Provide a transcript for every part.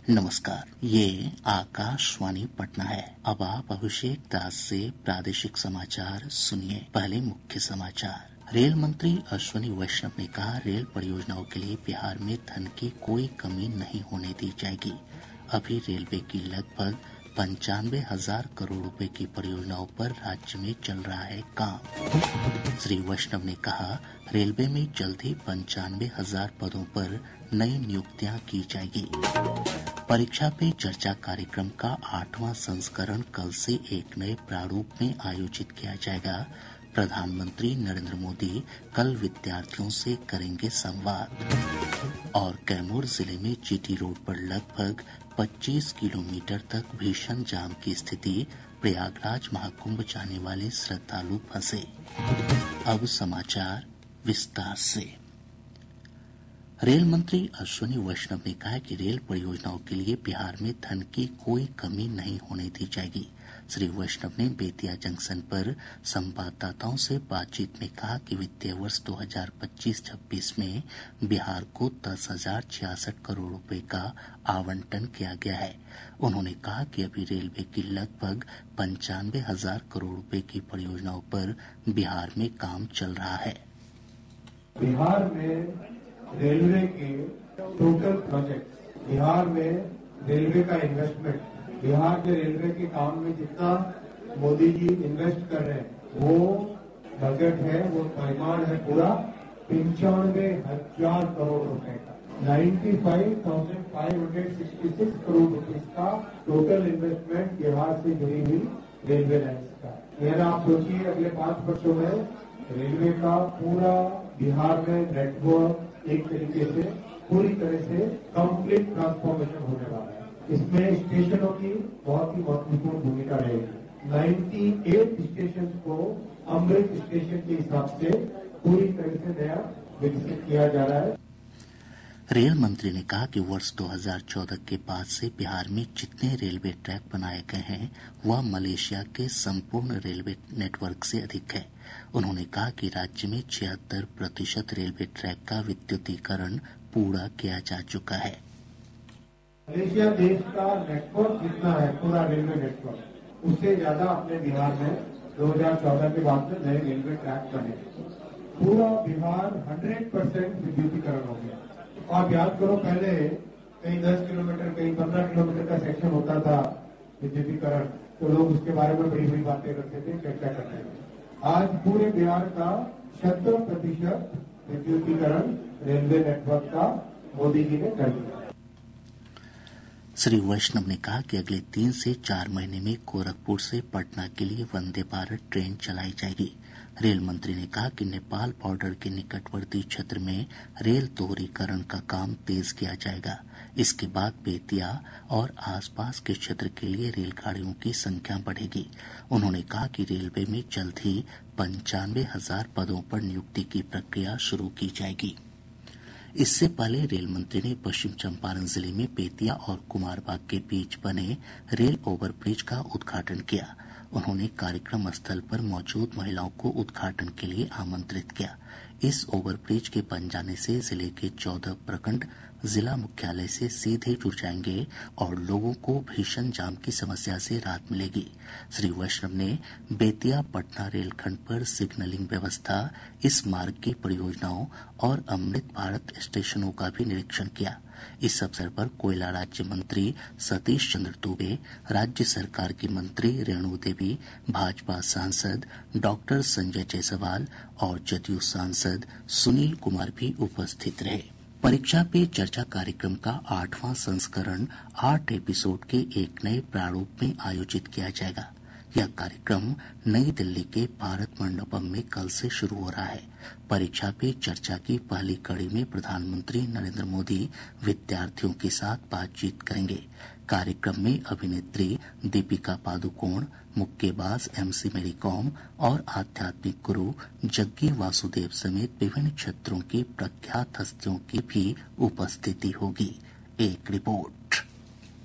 नमस्कार, ये आकाशवाणी पटना है। अब आप अभिषेक दास से प्रादेशिक समाचार सुनिए। पहले मुख्य समाचार। रेल मंत्री अश्विनी वैष्णव ने कहा, रेल परियोजनाओं के लिए बिहार में धन की कोई कमी नहीं होने दी जाएगी। अभी रेलवे की लगभग 95,000 करोड़ रुपए की परियोजनाओं पर राज्य में चल रहा है काम। श्री वैष्णव ने कहा, रेलवे में जल्द ही 95,000 पदों पर नई नियुक्तियां की जाएगी। परीक्षा पे चर्चा कार्यक्रम का 8वां संस्करण कल से एक नए प्रारूप में आयोजित किया जाएगा। प्रधानमंत्री नरेंद्र मोदी कल विद्यार्थियों से करेंगे संवाद। और कैमूर जिले में जीटी रोड पर लगभग 25 किलोमीटर तक भीषण जाम की स्थिति। प्रयागराज महाकुंभ जाने वाले श्रद्धालु फंसे। अब समाचार विस्तार से। रेल मंत्री अश्विनी वैष्णव ने कहा कि रेल परियोजनाओं के लिए बिहार में धन की कोई कमी नहीं होने दी जाएगी। श्री वैष्णव ने बेतिया जंक्शन पर संवाददाताओं से बातचीत में कहा कि वित्तीय वर्ष 2025-26 में बिहार को 10,066 करोड़ रुपए का आवंटन किया गया है। उन्होंने कहा कि अभी रेलवे की लगभग 95,000 करोड़ रुपए की परियोजनाओं पर बिहार में काम चल रहा है। बिहार में रेलवे के टोटल प्रोजेक्ट, बिहार में रेलवे का इन्वेस्टमेंट, बिहार के रेलवे के काम में जितना मोदी जी इन्वेस्ट कर रहे हैं वो बजट है, वो परिमाण है पूरा 95,000 करोड़ रुपए का। 95,566 करोड़ रुपए का टोटल इन्वेस्टमेंट बिहार से जुड़ी हुई रेलवे लाइन्स का। यह आप सोचिए, अगले 5 वर्षों में रेलवे का पूरा बिहार में नेटवर्क एक तरीके से पूरी तरह से कंप्लीट ट्रांसफॉर्मेशन होने वाला है। इसमें स्टेशनों की बहुत ही महत्वपूर्ण भूमिका रहेगी। 98 स्टेशन को अमृत स्टेशन के हिसाब से पूरी तरह से नया विकसित किया जा रहा है। रेल मंत्री ने कहा कि वर्ष 2014 के बाद से बिहार में जितने रेलवे ट्रैक बनाए गए हैं वह मलेशिया के संपूर्ण रेलवे नेटवर्क से अधिक है। उन्होंने कहा कि राज्य में 76% रेलवे ट्रैक का विद्युतीकरण पूरा किया जा चुका है। मलेशिया देश का नेटवर्क जितना है, पूरा रेलवे नेटवर्क, उससे ज्यादा अपने बिहार में 2014 के बाद में नए रेलवे ट्रैक बने। पूरा बिहार 100% विद्युतीकरण हो गया। आप याद करो, पहले कहीं 10 किलोमीटर कहीं 15 किलोमीटर का सेक्शन होता था विद्युतीकरण, तो लोग उसके बारे में बड़ी बड़ी बातें करते थे, चर्चा करते थे। आज पूरे बिहार का 70% विद्युतीकरण रेलवे नेटवर्क का मोदी जी ने कर दिया। श्री वैष्णव ने कहा कि अगले 3 से 4 महीने में गोरखपुर से पटना के लिए वंदे भारत ट्रेन चलाई जाएगी। रेल मंत्री ने कहा कि नेपाल बॉर्डर के निकटवर्ती क्षेत्र में रेल दोहरीकरण का काम तेज किया जाएगा। इसके बाद बेतिया और आसपास के क्षेत्र के लिए रेलगाड़ियों की संख्या बढ़ेगी। उन्होंने कहा कि रेलवे में जल्द ही 95,000 पदों पर नियुक्ति की प्रक्रिया शुरू की जाएगी। इससे पहले रेल मंत्री ने पश्चिम चंपारण जिले में बेतिया और कुमारबाग के बीच बने रेल ओवरब्रिज का उद्घाटन किया। उन्होंने कार्यक्रम स्थल पर मौजूद महिलाओं को उद्घाटन के लिए आमंत्रित किया। इस ओवरब्रिज के बन जाने से जिले के 14 प्रखंड जिला मुख्यालय से सीधे जुड़ जाएंगे और लोगों को भीषण जाम की समस्या से राहत मिलेगी। श्री वैष्णव ने बेतिया पटना रेलखंड पर सिग्नलिंग व्यवस्था, इस मार्ग की परियोजनाओं और अमृत भारत स्टेशनों का भी निरीक्षण किया। इस अवसर पर कोयला राज्य मंत्री सतीश चंद्र दुबे, राज्य सरकार की मंत्री रेणु देवी, भाजपा सांसद डॉक्टर संजय जायसवाल और जदयू सांसद सुनील कुमार भी उपस्थित रहे। परीक्षा पे चर्चा कार्यक्रम का 8वां संस्करण 8 एपिसोड के एक नए प्रारूप में आयोजित किया जाएगा। यह कार्यक्रम नई दिल्ली के भारत मंडपम में कल से शुरू हो रहा है। परीक्षा पे चर्चा की पहली कड़ी में प्रधानमंत्री नरेंद्र मोदी विद्यार्थियों के साथ बातचीत करेंगे। कार्यक्रम में अभिनेत्री दीपिका पादुकोण, मुक्केबाज MC मेरी कॉम और आध्यात्मिक गुरु जग्गी वासुदेव समेत विभिन्न क्षेत्रों की प्रख्यात हस्तियों की भी उपस्थिति होगी। एक रिपोर्ट।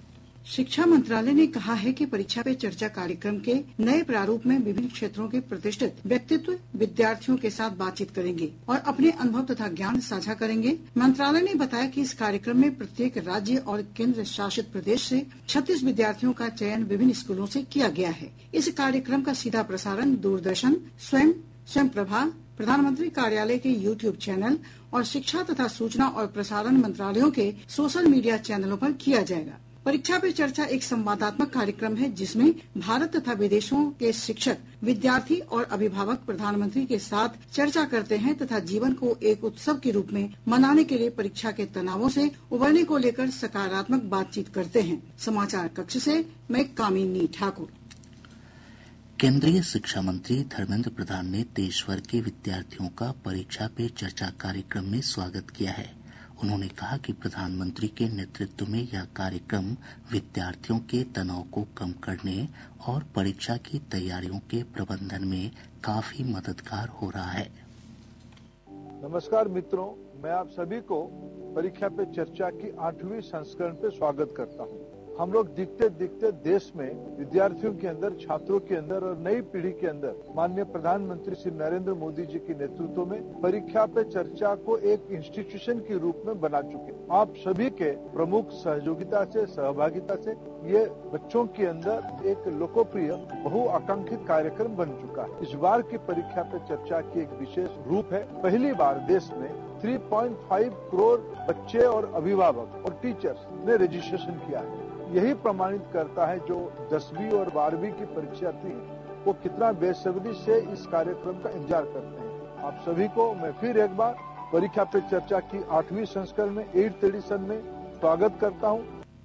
शिक्षा मंत्रालय ने कहा है कि परीक्षा पे चर्चा कार्यक्रम के नए प्रारूप में विभिन्न क्षेत्रों के प्रतिष्ठित व्यक्तित्व विद्यार्थियों के साथ बातचीत करेंगे और अपने अनुभव तथा ज्ञान साझा करेंगे। मंत्रालय ने बताया कि इस कार्यक्रम में प्रत्येक राज्य और केंद्र शासित प्रदेश से 36 विद्यार्थियों का चयन विभिन्न स्कूलों से किया गया है। इस कार्यक्रम का सीधा प्रसारण दूरदर्शन, स्वयं प्रभा, प्रधानमंत्री कार्यालय के YouTube चैनल और शिक्षा तथा सूचना और प्रसारण मंत्रालयों के सोशल मीडिया चैनलों पर किया जाएगा। परीक्षा पे चर्चा एक संवादात्मक कार्यक्रम है जिसमें भारत तथा विदेशों के शिक्षक, विद्यार्थी और अभिभावक प्रधानमंत्री के साथ चर्चा करते हैं तथा जीवन को एक उत्सव के रूप में मनाने के लिए परीक्षा के तनावों से उबरने को लेकर सकारात्मक बातचीत करते हैं। समाचार कक्ष से मैं कामिनी ठाकुर। केंद्रीय शिक्षा मंत्री धर्मेंद्र प्रधान ने देशभर के विद्यार्थियों का परीक्षा पे चर्चा कार्यक्रम में स्वागत किया है। उन्होंने कहा कि प्रधानमंत्री के नेतृत्व में यह कार्यक्रम विद्यार्थियों के तनाव को कम करने और परीक्षा की तैयारियों के प्रबंधन में काफी मददगार हो रहा है। नमस्कार मित्रों, मैं आप सभी को परीक्षा पे चर्चा की 8वीं संस्करण पे स्वागत करता हूँ। हम लोग दिखते दिखते देश में विद्यार्थियों के अंदर, छात्रों के अंदर और नई पीढ़ी के अंदर माननीय प्रधानमंत्री श्री नरेंद्र मोदी जी के नेतृत्व में परीक्षा पे चर्चा को एक इंस्टीट्यूशन के रूप में बना चुके। आप सभी के प्रमुख सहयोगिता से, सहभागिता से ये बच्चों के अंदर एक लोकप्रिय बहुआकांक्षित कार्यक्रम बन चुका है। इस बार की परीक्षा पे चर्चा की एक विशेष रूप है। पहली बार देश में 3.5 करोड़ बच्चे और अभिभावक और टीचर्स ने रजिस्ट्रेशन किया है। यही प्रमाणित करता है जो 10वीं और 12वीं की परीक्षार्थी हैं वो कितना बेसब्री से इस कार्यक्रम का इंतजार करते हैं। आप सभी को मैं फिर एक बार परीक्षा पे चर्चा की 8वीं संस्करण में 8th एडिशन में स्वागत करता हूं।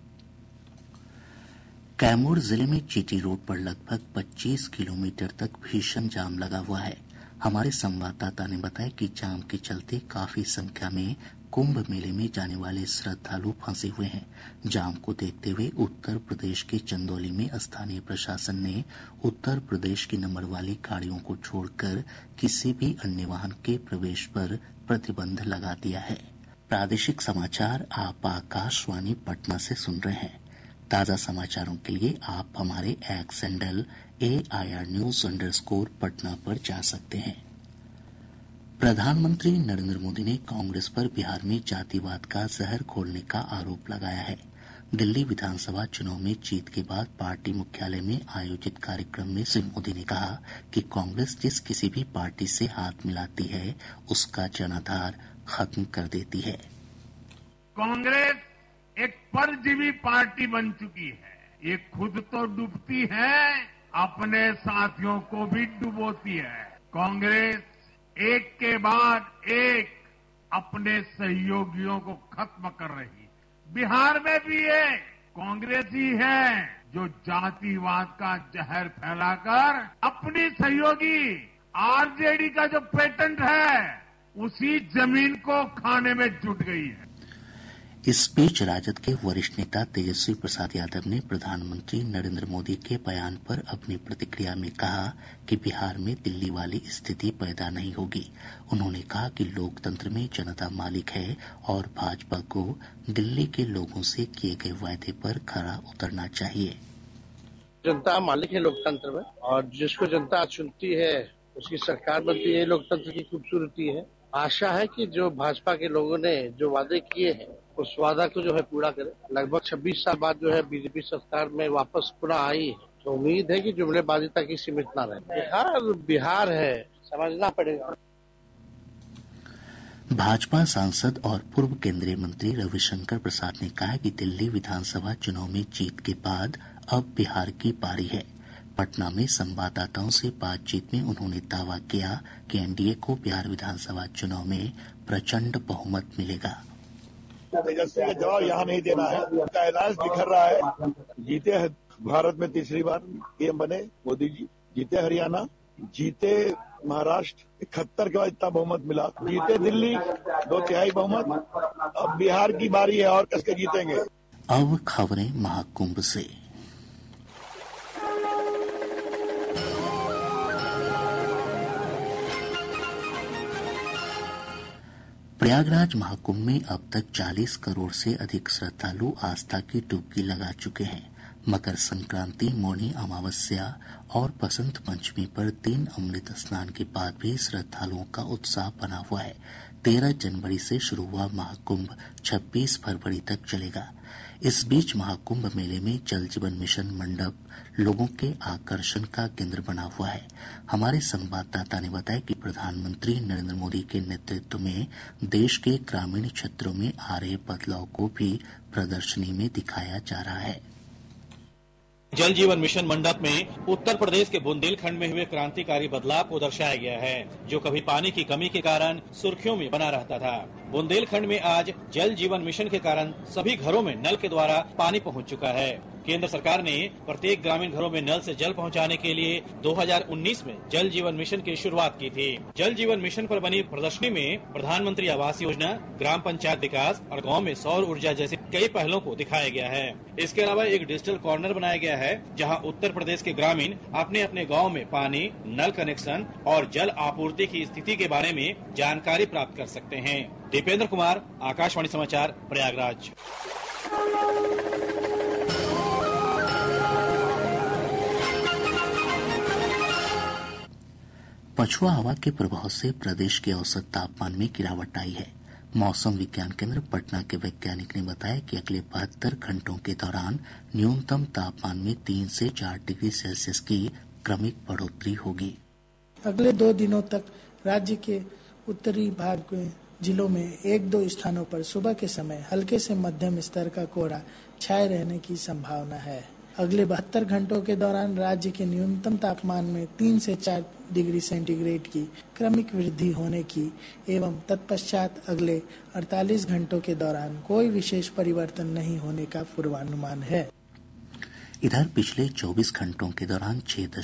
कैमूर जिले में जीटी रोड पर लगभग 25 किलोमीटर तक भीषण जाम लगा हुआ है। हमारे संवाददाता ने बताया कि जाम के चलते काफी संख्या में कुंभ मेले में जाने वाले श्रद्धालु फंसे हुए हैं। जाम को देखते हुए उत्तर प्रदेश के चंदौली में स्थानीय प्रशासन ने उत्तर प्रदेश की नंबर वाली गाड़ियों को छोड़कर किसी भी अन्य वाहन के प्रवेश पर प्रतिबंध लगा दिया है। प्रादेशिक समाचार आप आकाशवाणी पटना से सुन रहे हैं। ताजा समाचारों के लिए आप हमारे एक्स हैंडल AIR News _ पर जा सकते हैं। प्रधानमंत्री नरेंद्र मोदी ने कांग्रेस पर बिहार में जातिवाद का जहर घोलने का आरोप लगाया है। दिल्ली विधानसभा चुनाव में जीत के बाद पार्टी मुख्यालय में आयोजित कार्यक्रम में श्री मोदी ने कहा कि कांग्रेस जिस किसी भी पार्टी से हाथ मिलाती है उसका जनाधार खत्म कर देती है। कांग्रेस एक परजीवी पार्टी बन चुकी है। ये खुद तो डूबती है, अपने साथियों को भी डुबोती है। कांग्रेस एक के बाद एक अपने सहयोगियों को खत्म कर रही है। बिहार में भी ये कांग्रेस ही है जो जातिवाद का जहर फैलाकर अपनी सहयोगी आरजेडी का जो पेटेंट है उसी जमीन को खाने में जुट गई है। इस बीच राजद के वरिष्ठ नेता तेजस्वी प्रसाद यादव ने प्रधानमंत्री नरेंद्र मोदी के बयान पर अपनी प्रतिक्रिया में कहा कि बिहार में दिल्ली वाली स्थिति पैदा नहीं होगी। उन्होंने कहा कि लोकतंत्र में जनता मालिक है और भाजपा को दिल्ली के लोगों से किए गए वायदे पर खरा उतरना चाहिए। जनता मालिक है लोकतंत्र में और जिसको जनता चुनती है उसकी सरकार बनती है। लोकतंत्र की खूबसूरती है। आशा है कि जो भाजपा के लोगों ने जो वादे किए हैं उस वादा को जो है पूरा करे। लगभग 26 साल बाद जो है बीजेपी सरकार में वापस पुनः आई है तो उम्मीद है कि जुमलेबाजी तक ही सीमित न रहे। बिहार है, समझना पड़ेगा। भाजपा सांसद और पूर्व केंद्रीय मंत्री रविशंकर प्रसाद ने कहा कि दिल्ली विधानसभा चुनाव में जीत के बाद अब बिहार की पारी है। पटना में संवाददाताओं से बातचीत में उन्होंने दावा किया कि एनडीए को बिहार विधानसभा चुनाव में प्रचंड बहुमत मिलेगा। तेजस्वी का जवाब यहाँ नहीं देना है। उनका एलायंस बिखर रहा है। जीते हैं भारत में तीसरी बार पीएम बने मोदी जी, जीते हरियाणा, जीते महाराष्ट्र, 71 के बाद इतना बहुमत मिला, जीते दिल्ली 2/3 बहुमत। अब बिहार की बारी है और कसके जीतेंगे। अब खबरें महाकुंभ से। प्रयागराज महाकुंभ में अब तक 40 करोड़ से अधिक श्रद्धालु आस्था की डुबकी लगा चुके हैं। मकर संक्रांति, मौनी अमावस्या और बसंत पंचमी पर 3 अमृत स्नान के बाद भी श्रद्धालुओं का उत्साह बना हुआ है। 13 जनवरी से शुरू हुआ महाकुंभ 26 फरवरी तक चलेगा। इस बीच महाकुंभ मेले में जल जीवन मिशन मंडप लोगों के आकर्षण का केंद्र बना हुआ है। हमारे संवाददाता ने बताया कि प्रधानमंत्री नरेंद्र मोदी के नेतृत्व में देश के ग्रामीण क्षेत्रों में आ रहे बदलाव को भी प्रदर्शनी में दिखाया जा रहा है। जल जीवन मिशन मंडप में उत्तर प्रदेश के बुंदेलखंड में हुए क्रांतिकारी बदलाव को दर्शाया गया है, जो कभी पानी की कमी के कारण सुर्खियों में बना रहता था। बुंदेलखंड में आज जल जीवन मिशन के कारण सभी घरों में नल के द्वारा पानी पहुंच चुका है। केंद्र सरकार ने प्रत्येक ग्रामीण घरों में नल से जल पहुंचाने के लिए 2019 में जल जीवन मिशन की शुरुआत की थी। जल जीवन मिशन पर बनी प्रदर्शनी में प्रधानमंत्री आवास योजना, ग्राम पंचायत विकास और गांव में सौर ऊर्जा जैसे कई पहलों को दिखाया गया है। इसके अलावा एक डिजिटल कॉर्नर बनाया गया है, जहां उत्तर प्रदेश के ग्रामीण अपने अपने गाँव में पानी, नल कनेक्शन और जल आपूर्ति की स्थिति के बारे में जानकारी प्राप्त कर सकते हैं। दीपेंद्र कुमार, आकाशवाणी समाचार, प्रयागराज। पछुआ हवा के प्रभाव से प्रदेश के औसत तापमान में गिरावट आई है। मौसम विज्ञान केंद्र पटना के वैज्ञानिक ने बताया कि अगले 72 घंटों के दौरान न्यूनतम तापमान में 3 से 4 डिग्री सेल्सियस की क्रमिक बढ़ोतरी होगी। अगले 2 दिनों तक राज्य के उत्तरी भाग के जिलों में 1-2 स्थानों पर सुबह के समय हल्के से मध्यम स्तर का कोहरा छाए रहने की संभावना है। अगले 72 घंटों के दौरान राज्य के न्यूनतम तापमान में 3 से 4 डिग्री सेंटीग्रेड की क्रमिक वृद्धि होने की एवं तत्पश्चात अगले 48 घंटों के दौरान कोई विशेष परिवर्तन नहीं होने का पूर्वानुमान है। इधर पिछले 24 घंटों के दौरान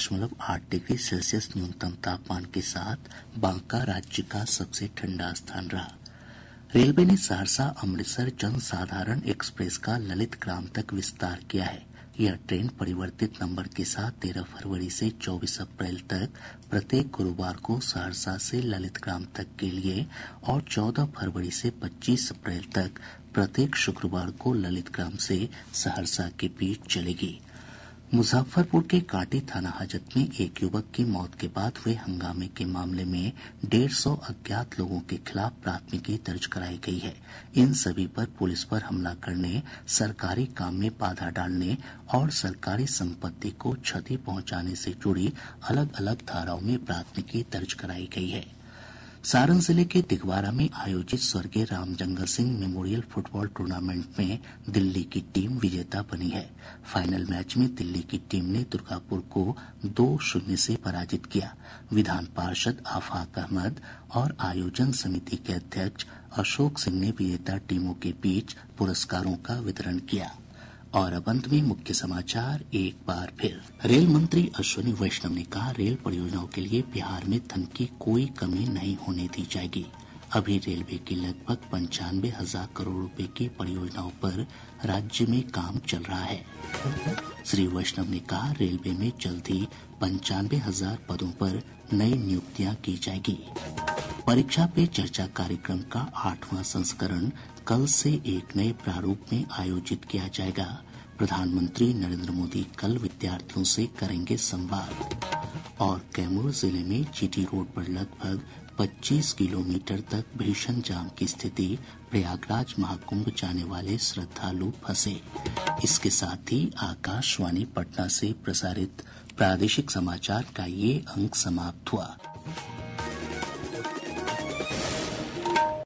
6.8 डिग्री सेल्सियस न्यूनतम तापमान के साथ बांका राज्य का सबसे ठंडा स्थान रहा। रेलवे ने सहरसा अमृतसर जनसाधारण एक्सप्रेस का ललित ग्राम तक विस्तार किया है। यह ट्रेन परिवर्तित नंबर के साथ 13 फरवरी से 24 अप्रैल तक प्रत्येक गुरुवार को सहरसा से ललित ग्राम तक के लिए और 14 फरवरी से 25 अप्रैल तक प्रत्येक शुक्रवार को ललित ग्राम से सहरसा के बीच चलेगी। मुजफ्फरपुर के कांटी थाना हाजत में एक युवक की मौत के बाद हुए हंगामे के मामले में 150 अज्ञात लोगों के खिलाफ प्राथमिकी दर्ज कराई गई है। इन सभी पर पुलिस पर हमला करने, सरकारी काम में बाधा डालने और सरकारी संपत्ति को क्षति पहुंचाने से जुड़ी अलग अलग धाराओं में प्राथमिकी दर्ज कराई गई है। सारण जिले के दिघवारा में आयोजित स्वर्गीय Ramjangal Singh memorial football tournament में दिल्ली की टीम विजेता बनी है। फाइनल मैच में दिल्ली की टीम ने दुर्गापुर को 2-0 से पराजित किया। विधान पार्षद आफाक अहमद और आयोजन समिति के अध्यक्ष अशोक सिंह ने विजेता टीमों के बीच पुरस्कारों का वितरण किया। और अब अंत में मुख्य समाचार एक बार फिर। रेल मंत्री अश्विनी वैष्णव ने कहा, रेल परियोजनाओं के लिए बिहार में धन की कोई कमी नहीं होने दी जाएगी। अभी रेलवे की लगभग 95,000 करोड़ रुपए की परियोजनाओं पर राज्य में काम चल रहा है। श्री वैष्णव ने कहा, रेलवे में जल्द ही 95,000 पदों पर नई नियुक्तियां की जाएगी। परीक्षा पे चर्चा कार्यक्रम का 8वां संस्करण कल से एक नए प्रारूप में आयोजित किया जाएगा। प्रधानमंत्री नरेंद्र मोदी कल विद्यार्थियों से करेंगे संवाद। और कैमूर जिले में जीटी रोड पर लगभग 25 किलोमीटर तक भीषण जाम की स्थिति, प्रयागराज महाकुंभ जाने वाले श्रद्धालु फंसे। इसके साथ ही आकाशवाणी पटना से प्रसारित प्रादेशिक समाचार का ये अंक समाप्त हुआ।